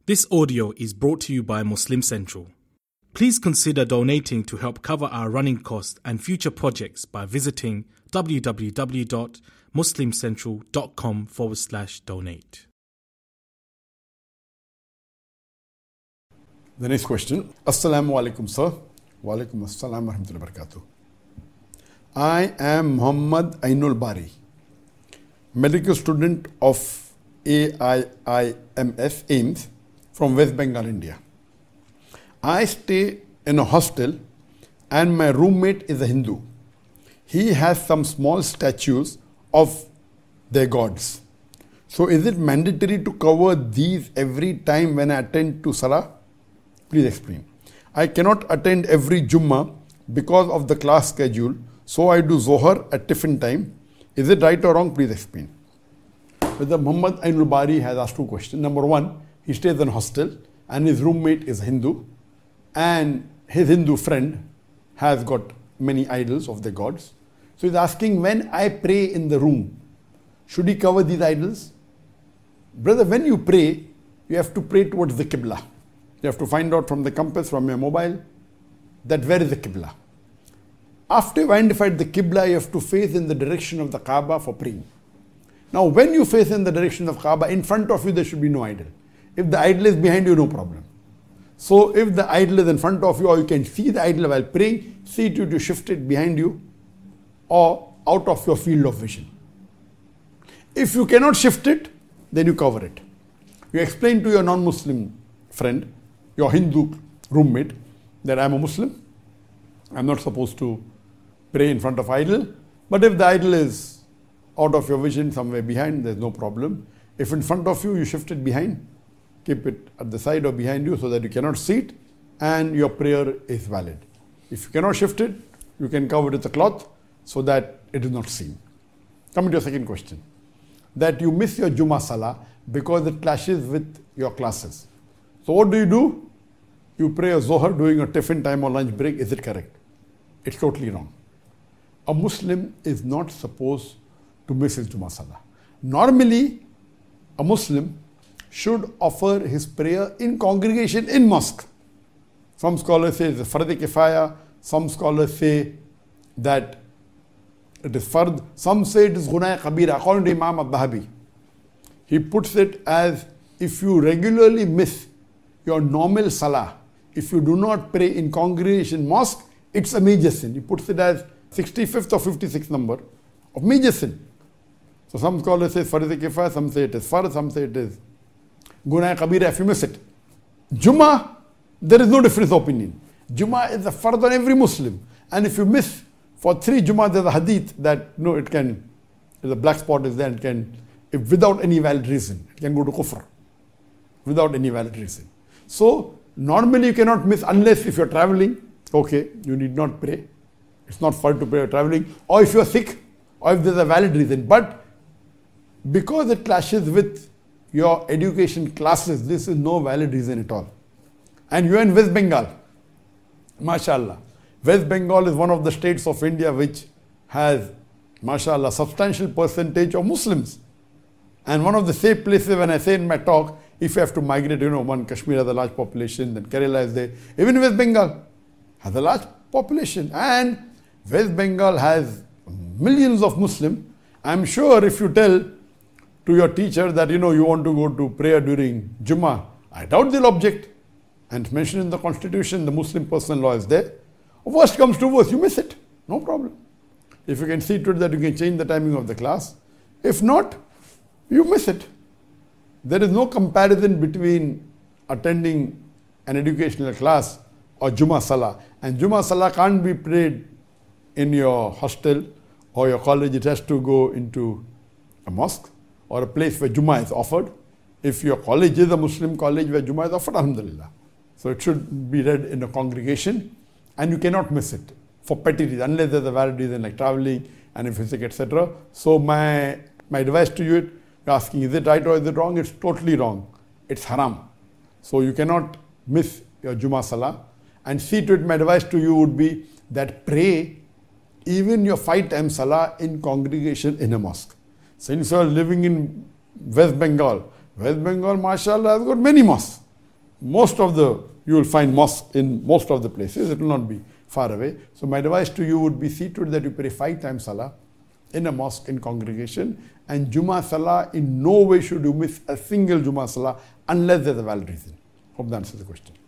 This audio is brought to you by Muslim Central. Please consider donating to help cover our running costs and future projects by visiting www.muslimcentral.com/donate. The next question. Assalamu alaikum, sir. Wa alaikum assalam wa rahmatullahi wa barakatuh. I am Muhammad Ainul Bari, medical student of AIIMS AIMS from West Bengal, India. I stay in a hostel and my roommate is a Hindu. He has some small statues of their gods. So is it mandatory to cover these every time when I attend to Salah? Please explain. I cannot attend every Jummah because of the class schedule, so I do Zohar at different time. Is it right or wrong? Please explain. Whether Muhammad Ainul Bari has asked two questions. Number one, he stays in a hostel and his roommate is Hindu, and his Hindu friend has got many idols of the gods. So he's asking, when I pray in the room, should he cover these idols? Brother, when you pray, you have to pray towards the Qibla. You have to find out from the compass, from your mobile, that where is the Qibla. After you've identified the Qibla, you have to face in the direction of the Kaaba for praying. Now, when you face in the direction of Kaaba, in front of you there should be no idol. If the idol is behind you, no problem. So, if the idol is in front of you, or you can see the idol while praying, see to shift it behind you or out of your field of vision. If you cannot shift it, then you cover it. You explain to your non-Muslim friend, your Hindu roommate, that I am a Muslim. I am not supposed to pray in front of idol. But if the idol is out of your vision, somewhere behind, there is no problem. If in front of you, you shift it behind. Keep it at the side or behind you so that you cannot see it and your prayer is valid. If you cannot shift it, you can cover it with a cloth so that it is not seen. Coming to your second question. That you miss your Jummah Salah because it clashes with your classes. So what do? You pray a Zohar during a tiffin time or lunch break. Is it correct? It's totally wrong. A Muslim is not supposed to miss his Jummah Salah. Normally, a Muslim should offer his prayer in congregation in mosque. Some scholars say it's a fard kifaya, some scholars say that it is fard, some say it is gunah kabira. According to Imam al-Dhahabi, he puts it as if you regularly miss your normal salah, if you do not pray in congregation mosque, it's a major sin. He puts it as 65th or 56th number of major sin. So some scholars say fard kifaya, some say it is fard, some say it is Gunah Kabira if you miss it. Jummah, there is no difference of opinion. Jummah is a fard on every Muslim. And if you miss for 3 Jummah, there's a hadith that no, it can, if the black spot is there, it can, if without any valid reason, it can go to kufr. Without any valid reason. So, normally you cannot miss unless if you're traveling, okay, you need not pray. It's not fard to pray you're traveling. Or if you're sick, or if there's a valid reason. But because it clashes with your education classes, this is no valid reason at all. And you are in West Bengal. MashaAllah. West Bengal is one of the states of India which has, MashaAllah, substantial percentage of Muslims. And one of the safe places, when I say in my talk, if you have to migrate, one Kashmir has a large population, then Kerala is there. Even West Bengal has a large population. And West Bengal has millions of Muslims. I'm sure if you tell to your teacher that you want to go to prayer during Jummah, I doubt they'll object. And it's mentioned in the constitution, the Muslim personal law is there. Worst comes to worst, you miss it. No problem. If you can see to it that you can change the timing of the class. If not, you miss it. There is no comparison between attending an educational class or Jummah Salah. And Jummah Salah can't be prayed in your hostel or your college. It has to go into a mosque or a place where Jummah is offered. If your college is a Muslim college where Jummah is offered, alhamdulillah. So it should be read in a congregation and you cannot miss it for petty reasons, unless there's a valid reason like traveling and if you're sick, etc. So my advice to you, you're asking, is it right or is it wrong? It's totally wrong. It's haram. So you cannot miss your Jummah Salah. And see to it, my advice to you would be that pray even your 5-time Salah in congregation in a mosque. Since you are living in West Bengal, mashallah, has got many mosques. you will find mosque in most of the places. It will not be far away. So my advice to you would be, see to it that you pray 5 times salah in a mosque in congregation, and Jummah salah, in no way should you miss a single Jummah salah unless there's a valid reason. Hope that answers the question.